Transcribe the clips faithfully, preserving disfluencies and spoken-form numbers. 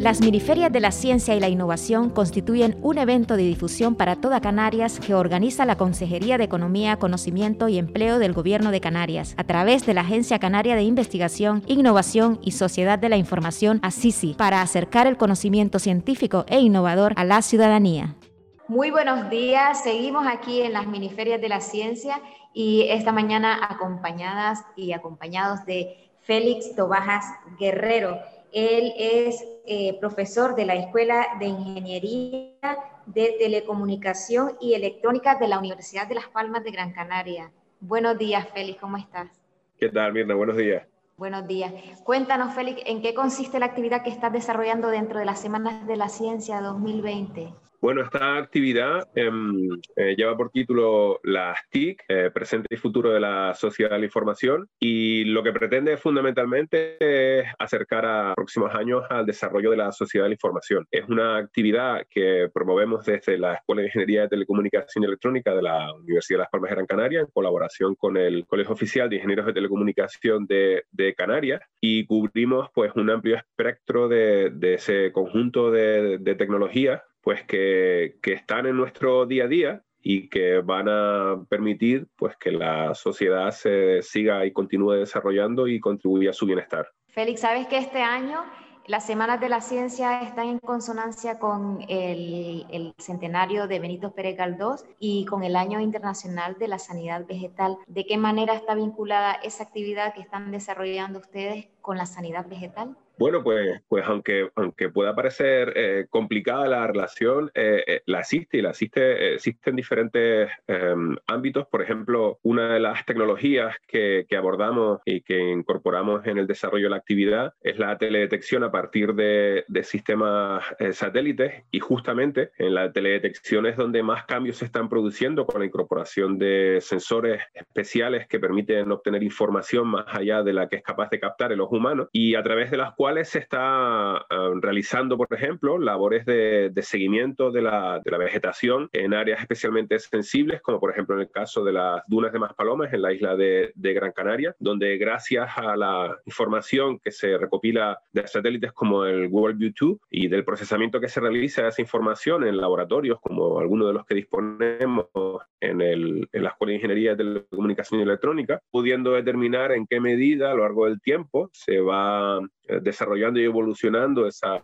Las Miniferias de la Ciencia y la Innovación constituyen un evento de difusión para toda Canarias que organiza la Consejería de Economía, Conocimiento y Empleo del Gobierno de Canarias, a través de la Agencia Canaria de Investigación, Innovación y Sociedad de la Información, ACICI, para acercar el conocimiento científico e innovador a la ciudadanía. Muy buenos días, seguimos aquí en las Miniferias de la Ciencia y esta mañana acompañadas y acompañados de Félix Tobajas Guerrero. Él es eh, profesor de la Escuela de Ingeniería de Telecomunicación y Electrónica de la Universidad de Las Palmas de Gran Canaria. Buenos días, Félix, ¿cómo estás? ¿Qué tal, Mirna? Buenos días. Buenos días. Cuéntanos, Félix, ¿en qué consiste la actividad que estás desarrollando dentro de las Semanas de la Ciencia dos mil veinte? Bueno, esta actividad eh, eh, lleva por título las T I C, eh, Presente y Futuro de la Sociedad de la Información, y lo que pretende fundamentalmente es acercar a próximos años al desarrollo de la sociedad de la información. Es una actividad que promovemos desde la Escuela de Ingeniería de Telecomunicación y Electrónica de la Universidad de Las Palmas de Gran Canaria, en colaboración con el Colegio Oficial de Ingenieros de Telecomunicación de, de Canarias, y cubrimos pues un amplio espectro de, de ese conjunto de, de tecnologías pues que, que están en nuestro día a día y que van a permitir pues que la sociedad se siga y continúe desarrollando y contribuya a su bienestar. Félix, ¿sabes que este año las Semanas de la Ciencia están en consonancia con el, el centenario de Benito Pérez Galdós y con el Año Internacional de la Sanidad Vegetal? ¿De qué manera está vinculada esa actividad que están desarrollando ustedes con la sanidad vegetal? Bueno, pues, pues aunque, aunque pueda parecer eh, complicada la relación, eh, eh, la existe y la existe, eh, existe en diferentes eh, ámbitos. Por ejemplo, una de las tecnologías que, que abordamos y que incorporamos en el desarrollo de la actividad es la teledetección a partir de, de sistemas eh, satélites, y justamente en la teledetección es donde más cambios se están produciendo con la incorporación de sensores especiales que permiten obtener información más allá de la que es capaz de captar el ojo humano, y a través de las cuales cuales se está uh, realizando, por ejemplo, labores de, de seguimiento de la, de la vegetación en áreas especialmente sensibles, como por ejemplo en el caso de las dunas de Maspalomas en la isla de, de Gran Canaria, donde gracias a la información que se recopila de satélites como el World View dos y del procesamiento que se realiza de esa información en laboratorios como algunos de los que disponemos en, el, en la Escuela de Ingeniería de Telecomunicación y Electrónica, pudiendo determinar en qué medida a lo largo del tiempo se va desarrollando y evolucionando esa,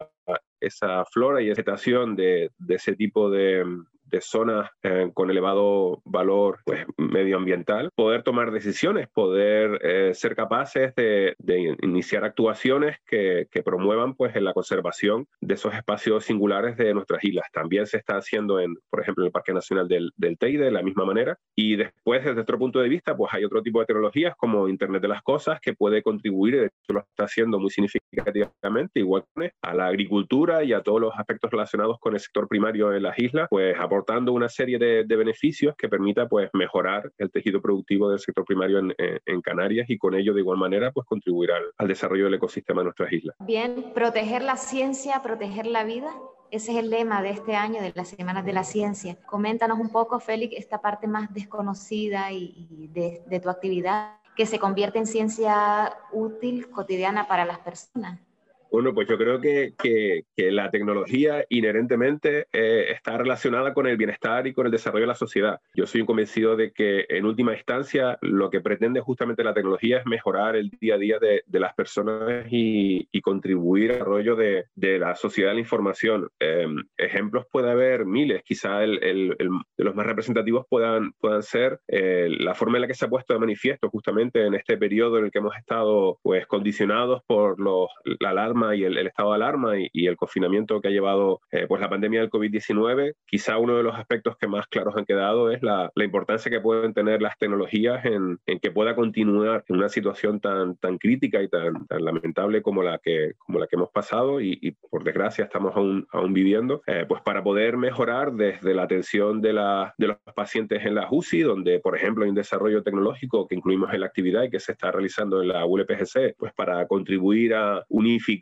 esa flora y vegetación de, de ese tipo de, de zonas eh, con elevado valor pues, medioambiental, poder tomar decisiones, poder eh, ser capaces de, de iniciar actuaciones que, que promuevan pues, en la conservación de esos espacios singulares de nuestras islas. También se está haciendo, en, por ejemplo, en el Parque Nacional del, del Teide de la misma manera. Y después, desde otro punto de vista, pues hay otro tipo de tecnologías como Internet de las Cosas que puede contribuir, de hecho lo está haciendo muy significativamente, igual a la agricultura y a todos los aspectos relacionados con el sector primario en las islas, pues aportando una serie de, de beneficios que permita pues mejorar el tejido productivo del sector primario en, en, en Canarias, y con ello de igual manera pues contribuir al, al desarrollo del ecosistema de nuestras islas. Bien, proteger la ciencia, proteger la vida. Ese es el lema de este año de las Semanas de la Ciencia. Coméntanos un poco, Félix, esta parte más desconocida y, y de, de tu actividad que se convierte en ciencia útil, cotidiana para las personas. Bueno, pues yo creo que, que, que la tecnología inherentemente eh, está relacionada con el bienestar y con el desarrollo de la sociedad. Yo soy convencido de que en última instancia lo que pretende justamente la tecnología es mejorar el día a día de, de las personas y, y contribuir al desarrollo de, de la sociedad de la información. Eh, ejemplos puede haber miles, quizá el, el, el, de los más representativos puedan, puedan ser eh, la forma en la que se ha puesto de manifiesto justamente en este periodo en el que hemos estado pues, condicionados por los, la alarma y el, el estado de alarma y, y el confinamiento que ha llevado eh, pues la pandemia del COVID diecinueve. Quizá uno de los aspectos que más claros han quedado es la, la importancia que pueden tener las tecnologías en, en que pueda continuar en una situación tan, tan crítica y tan, tan lamentable como la que, como la que hemos pasado y, y por desgracia estamos aún, aún viviendo, eh, pues para poder mejorar desde la atención de, la, de los pacientes en la U C I, donde por ejemplo hay un desarrollo tecnológico que incluimos en la actividad y que se está realizando en la U L P G C, pues para contribuir a unificar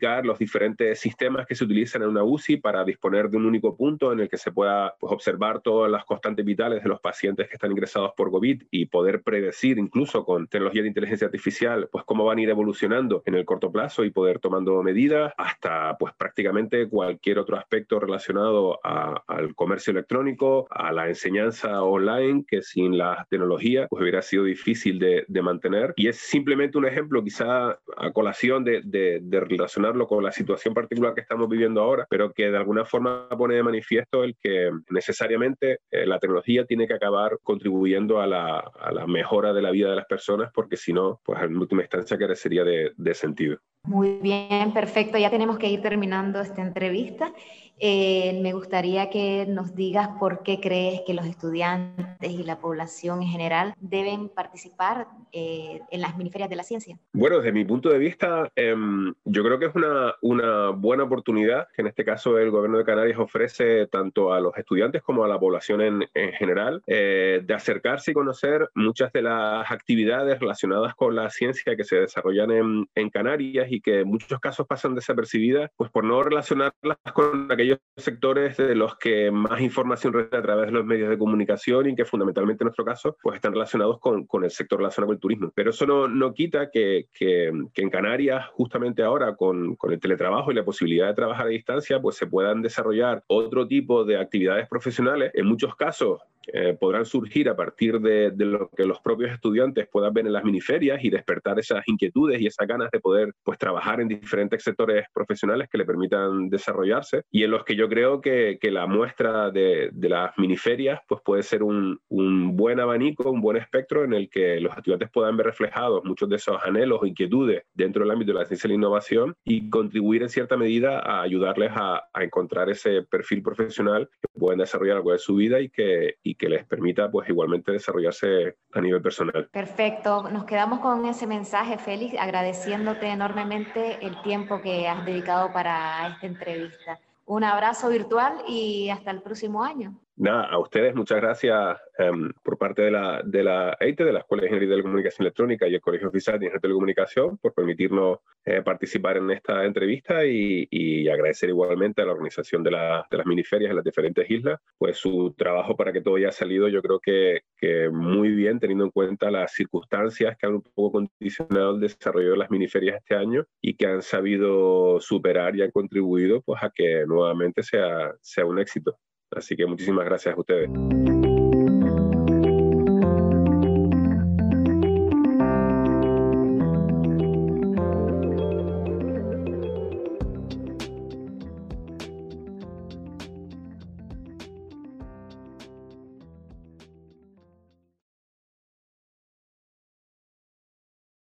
unificar los diferentes sistemas que se utilizan en una U C I para disponer de un único punto en el que se pueda pues, observar todas las constantes vitales de los pacientes que están ingresados por COVID y poder predecir incluso con tecnología de inteligencia artificial pues cómo van a ir evolucionando en el corto plazo y poder tomando medidas hasta pues prácticamente cualquier otro aspecto relacionado a, al comercio electrónico, a la enseñanza online, que sin la tecnología pues hubiera sido difícil de, de mantener. Y es simplemente un ejemplo quizá a colación de, de, de relacionarlo con la situación particular que estamos viviendo ahora, pero que de alguna forma pone de manifiesto el que necesariamente eh, la tecnología tiene que acabar contribuyendo a la, a la mejora de la vida de las personas, porque si no, pues en última instancia carecería de, de sentido. Muy bien, perfecto. Ya tenemos que ir terminando esta entrevista. Eh, me gustaría que nos digas por qué crees que los estudiantes y la población en general deben participar eh, en las miniferias de la ciencia. Bueno, desde mi punto de vista, eh, yo creo que es una, una buena oportunidad que en este caso el Gobierno de Canarias ofrece tanto a los estudiantes como a la población en, en general, eh, de acercarse y conocer muchas de las actividades relacionadas con la ciencia que se desarrollan en, en Canarias y que en muchos casos pasan desapercibidas, pues por no relacionarlas con aquellos sectores de los que más información reciben a través de los medios de comunicación y que fundamentalmente en nuestro caso pues están relacionados con, con el sector relacionado con el turismo. Pero eso no, no quita que, que, que en Canarias, justamente ahora con, con el teletrabajo y la posibilidad de trabajar a distancia, pues se puedan desarrollar otro tipo de actividades profesionales. En muchos casos eh, podrán surgir a partir de, de lo que los propios estudiantes puedan ver en las miniferias y despertar esas inquietudes y esas ganas de poder pues trabajar en diferentes sectores profesionales que le permitan desarrollarse, y en los que yo creo que, que la muestra de, de las miniferias pues puede ser un, un buen abanico, un buen espectro en el que los estudiantes puedan ver reflejados muchos de esos anhelos o inquietudes dentro del ámbito de la ciencia y la innovación y contribuir en cierta medida a ayudarles a, a encontrar ese perfil profesional que puedan desarrollar a lo largo de su vida y que, y que les permita pues igualmente desarrollarse a nivel personal. Perfecto, nos quedamos con ese mensaje, Félix, agradeciéndote enormemente el tiempo que has dedicado para esta entrevista. Un abrazo virtual y hasta el próximo año. Nada, a ustedes muchas gracias um, por parte de la, de la E I T E, de la Escuela de Ingeniería de Telecomunicación Electrónica y el Colegio Oficial de Ingeniería de Telecomunicación, por permitirnos eh, participar en esta entrevista y, y agradecer igualmente a la organización de, la, de las miniferias en las diferentes islas, pues su trabajo para que todo haya salido yo creo que, que muy bien, teniendo en cuenta las circunstancias que han un poco condicionado el desarrollo de las miniferias este año y que han sabido superar y han contribuido pues a que nuevamente sea, sea un éxito. Así que muchísimas gracias a ustedes.